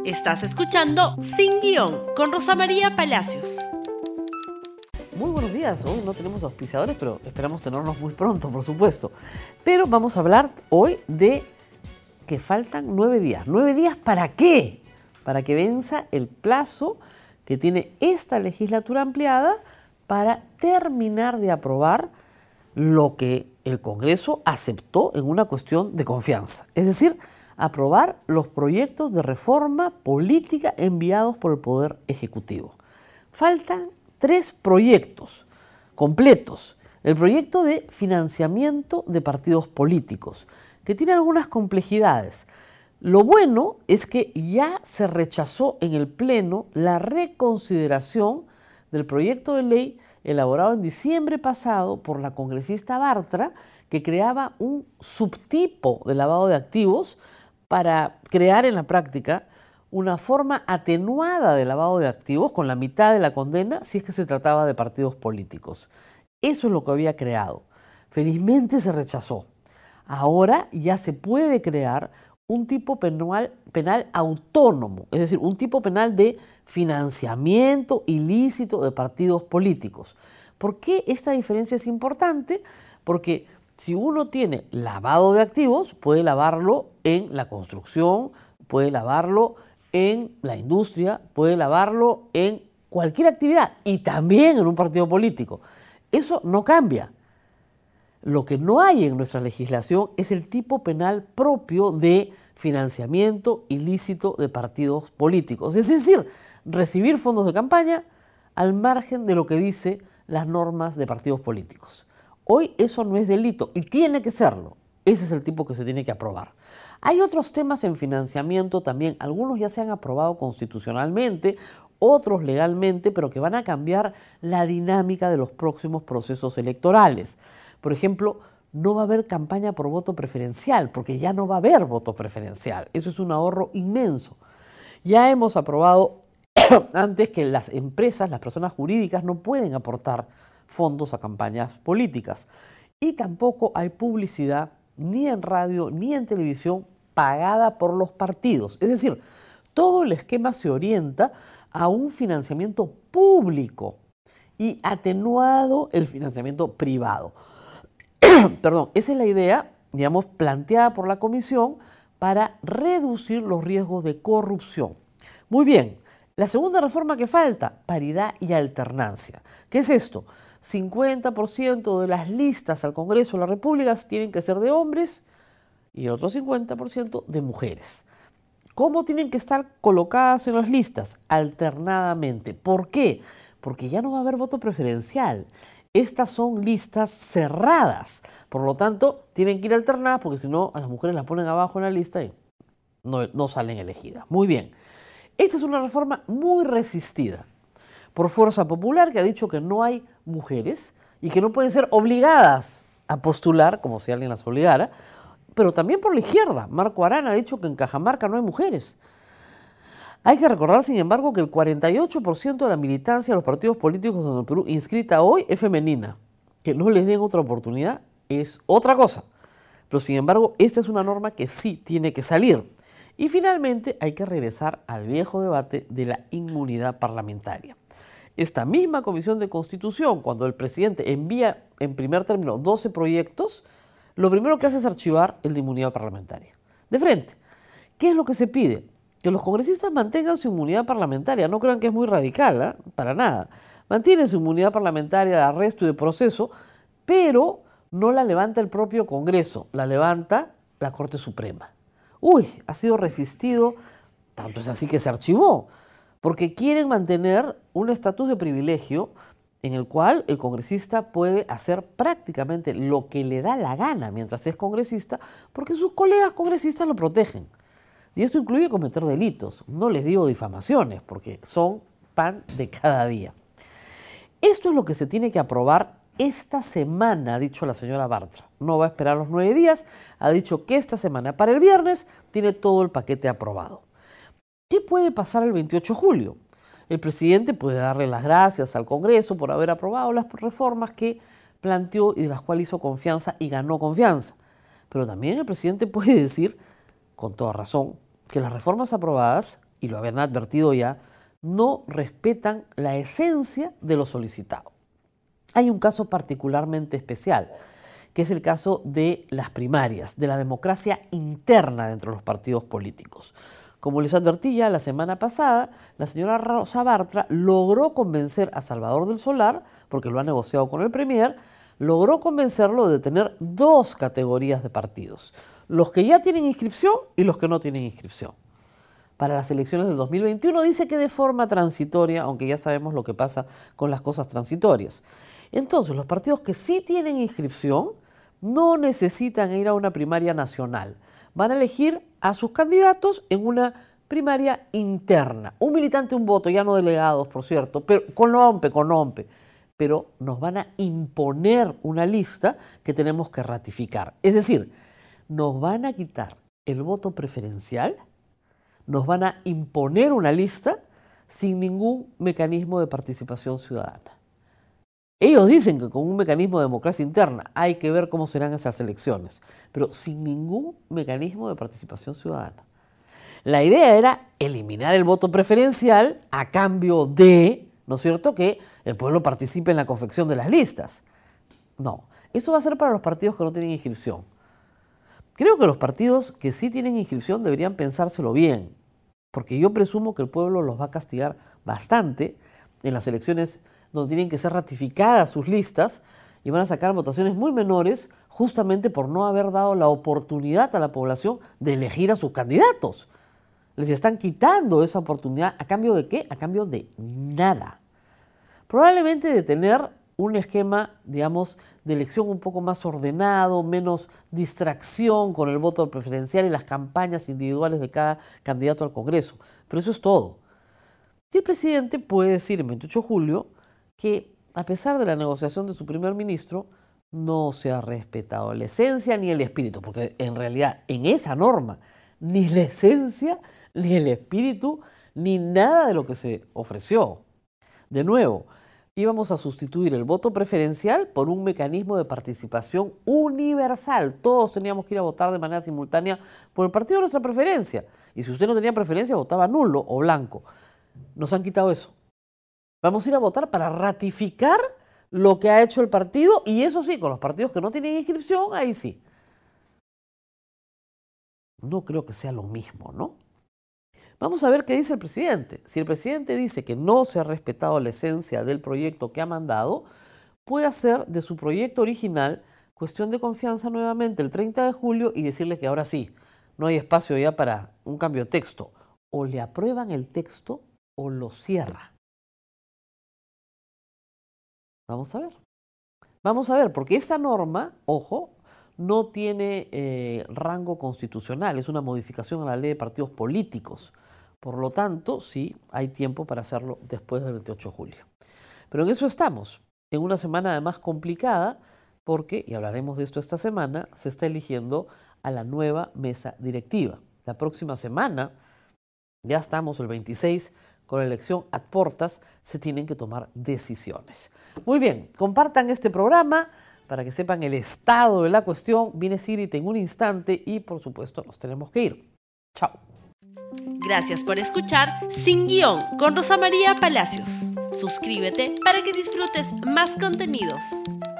Estás escuchando Sin Guión con Rosa María Palacios. Muy buenos días. Hoy no tenemos auspiciadores, pero esperamos tenernos muy pronto, por supuesto. Pero vamos a hablar hoy de que faltan 9 días. ¿9 días para qué? Para que venza el plazo que tiene esta legislatura ampliada para terminar de aprobar lo que el Congreso aceptó en una cuestión de confianza. Es decir, aprobar los proyectos de reforma política enviados por el Poder Ejecutivo. Faltan 3 proyectos completos. El proyecto de financiamiento de partidos políticos, que tiene algunas complejidades. Lo bueno es que ya se rechazó en el Pleno la reconsideración del proyecto de ley elaborado en diciembre pasado por la congresista Bartra, que creaba un subtipo de lavado de activos para crear en la práctica una forma atenuada de lavado de activos con la mitad de la condena si es que se trataba de partidos políticos. Eso es lo que había creado. Felizmente se rechazó. Ahora ya se puede crear un tipo penal autónomo, es decir, un tipo penal de financiamiento ilícito de partidos políticos. ¿Por qué esta diferencia es importante? Porque si uno tiene lavado de activos, puede lavarlo en la construcción, puede lavarlo en la industria, puede lavarlo en cualquier actividad y también en un partido político. Eso no cambia. Lo que no hay en nuestra legislación es el tipo penal propio de financiamiento ilícito de partidos políticos. Es decir, recibir fondos de campaña al margen de lo que dice las normas de partidos políticos. Hoy eso no es delito y tiene que serlo. Ese es el tipo que se tiene que aprobar. Hay otros temas en financiamiento también. Algunos ya se han aprobado constitucionalmente, otros legalmente, pero que van a cambiar la dinámica de los próximos procesos electorales. Por ejemplo, no va a haber campaña por voto preferencial, porque ya no va a haber voto preferencial. Eso es un ahorro inmenso. Ya hemos aprobado antes que las empresas, las personas jurídicas, no pueden aportar fondos a campañas políticas. Y tampoco hay publicidad ni en radio ni en televisión pagada por los partidos. Es decir, todo el esquema se orienta a un financiamiento público y atenuado el financiamiento privado. Perdón, esa es la idea, digamos, planteada por la Comisión para reducir los riesgos de corrupción. Muy bien, la segunda reforma que falta, paridad y alternancia. ¿Qué es esto? 50% de las listas al Congreso de la República tienen que ser de hombres y el otro 50% de mujeres. ¿Cómo tienen que estar colocadas en las listas? Alternadamente. ¿Por qué? Porque ya no va a haber voto preferencial. Estas son listas cerradas. Por lo tanto, tienen que ir alternadas porque si no, a las mujeres las ponen abajo en la lista y no salen elegidas. Muy bien. Esta es una reforma muy resistida por Fuerza Popular, que ha dicho que no hay mujeres y que no pueden ser obligadas a postular, como si alguien las obligara, pero también por la izquierda. Marco Arana ha dicho que en Cajamarca no hay mujeres. Hay que recordar, sin embargo, que el 48% de la militancia de los partidos políticos en el Perú inscrita hoy es femenina. Que no les den otra oportunidad es otra cosa. Pero, sin embargo, esta es una norma que sí tiene que salir. Y finalmente hay que regresar al viejo debate de la inmunidad parlamentaria. Esta misma Comisión de Constitución, cuando el presidente envía en primer término 12 proyectos, lo primero que hace es archivar el de inmunidad parlamentaria. De frente, ¿qué es lo que se pide? Que los congresistas mantengan su inmunidad parlamentaria. No crean que es muy radical, ¿eh? Para nada. Mantienen su inmunidad parlamentaria de arresto y de proceso, pero no la levanta el propio Congreso, la levanta la Corte Suprema. Ha sido resistido, tanto es así que se archivó, porque quieren mantener un estatus de privilegio en el cual el congresista puede hacer prácticamente lo que le da la gana mientras es congresista, porque sus colegas congresistas lo protegen. Y esto incluye cometer delitos. No les digo difamaciones, porque son pan de cada día. Esto es lo que se tiene que aprobar esta semana, ha dicho la señora Bartra. No va a esperar los 9 días, ha dicho que esta semana, para el viernes, tiene todo el paquete aprobado. ¿Qué puede pasar el 28 de julio? El presidente puede darle las gracias al Congreso por haber aprobado las reformas que planteó y de las cuales hizo confianza y ganó confianza. Pero también el presidente puede decir, con toda razón, que las reformas aprobadas y lo habían advertido ya, no respetan la esencia de lo solicitado. Hay un caso particularmente especial, que es el caso de las primarias, de la democracia interna dentro de los partidos políticos. Como les advertí ya la semana pasada, la señora Rosa Bartra logró convencer a Salvador del Solar, porque lo ha negociado con el Premier, logró convencerlo de tener dos categorías de partidos, los que ya tienen inscripción y los que no tienen inscripción. Para las elecciones del 2021 dice que de forma transitoria, aunque ya sabemos lo que pasa con las cosas transitorias. Entonces, los partidos que sí tienen inscripción no necesitan ir a una primaria nacional. Van a elegir a sus candidatos en una primaria interna. Un militante, un voto, ya no delegados, por cierto, pero con nombre. Pero nos van a imponer una lista que tenemos que ratificar. Es decir, nos van a quitar el voto preferencial, nos van a imponer una lista sin ningún mecanismo de participación ciudadana. Ellos dicen que con un mecanismo de democracia interna hay que ver cómo serán esas elecciones, pero sin ningún mecanismo de participación ciudadana. La idea era eliminar el voto preferencial a cambio de, ¿no es cierto?, que el pueblo participe en la confección de las listas. No, eso va a ser para los partidos que no tienen inscripción. Creo que los partidos que sí tienen inscripción deberían pensárselo bien, porque yo presumo que el pueblo los va a castigar bastante en las elecciones donde tienen que ser ratificadas sus listas y van a sacar votaciones muy menores justamente por no haber dado la oportunidad a la población de elegir a sus candidatos. Les están quitando esa oportunidad. ¿A cambio de qué? A cambio de nada. Probablemente de tener un esquema, digamos, de elección un poco más ordenado, menos distracción con el voto preferencial y las campañas individuales de cada candidato al Congreso. Pero eso es todo. Y el presidente puede decir el 28 de julio que, a pesar de la negociación de su primer ministro, no se ha respetado la esencia ni el espíritu, porque en realidad en esa norma ni la esencia, ni el espíritu, ni nada de lo que se ofreció. De nuevo, íbamos a sustituir el voto preferencial por un mecanismo de participación universal. Todos teníamos que ir a votar de manera simultánea por el partido de nuestra preferencia. Y si usted no tenía preferencia, votaba nulo o blanco. Nos han quitado eso. Vamos a ir a votar para ratificar lo que ha hecho el partido, y eso sí, con los partidos que no tienen inscripción, ahí sí. No creo que sea lo mismo, ¿no? Vamos a ver qué dice el presidente. Si el presidente dice que no se ha respetado la esencia del proyecto que ha mandado, puede hacer de su proyecto original cuestión de confianza nuevamente el 30 de julio y decirle que ahora sí, no hay espacio ya para un cambio de texto. O le aprueban el texto o lo cierra. Vamos a ver. Vamos a ver, porque esta norma, ojo, no tiene rango constitucional, es una modificación a la ley de partidos políticos. Por lo tanto, sí, hay tiempo para hacerlo después del 28 de julio. Pero en eso estamos, en una semana además complicada, porque, y hablaremos de esto esta semana, se está eligiendo a la nueva mesa directiva. La próxima semana, ya estamos el 26, con la elección ad portas, se tienen que tomar decisiones. Muy bien, compartan este programa para que sepan el estado de la cuestión. Viene Sirit en un instante y, por supuesto, nos tenemos que ir. Chao. Gracias por escuchar Sin Guión con Rosa María Palacios. Suscríbete para que disfrutes más contenidos.